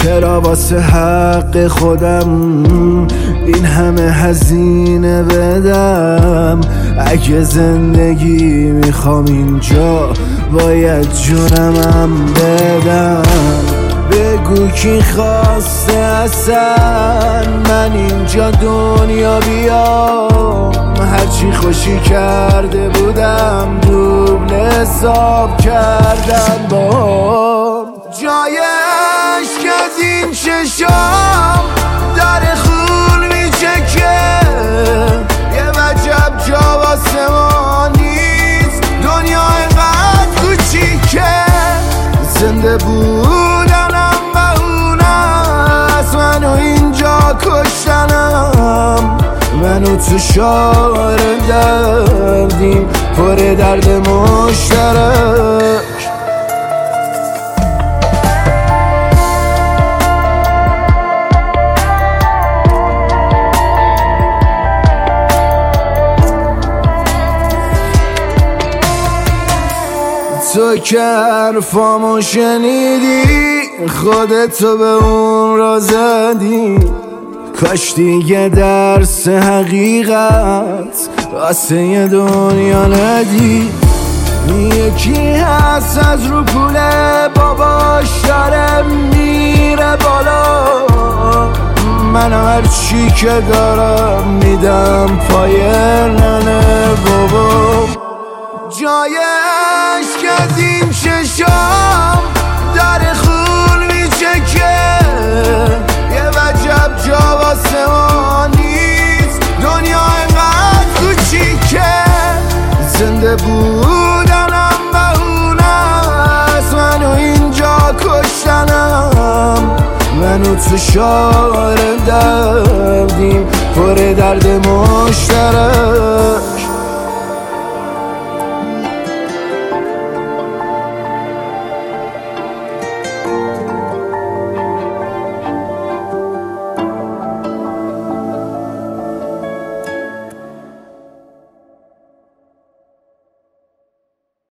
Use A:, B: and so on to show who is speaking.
A: چرا واسه حق خودم این همه هزینه بدم؟ اگه زندگی میخوام اینجا باید جونمم بدم. بگو کی خواسته اصلا من اینجا دنیا بیام؟ هرچی خوشی کرده بودم دوبل حساب کردن با جای عشق از این چشام در خون میچکه. یه وجب جا واسه ما نیست، دنیا اینقدر کوچیکه. زنده بودنم بهونست، منو اینجا کشتنم. منو تو شعر دردیم پر درد مشترک. تو که حرفامو شنیدی خودتو به اون را زدی. کاش دیگه درس حقیقت واسه یه دنیا ندی. یکی هست از رو پوله باباش داره میره بالا. من هرچی که دارم میدم پای ننه بابا. جای عشق از این چشام در خون میچکه. یه وجب جا واسه ما نیست، دنیا اینقدر کوچیکه. زنده بودنم بهونست، منو اینجا کشتنم. منو تو شعر دردیم پر درد مشترک.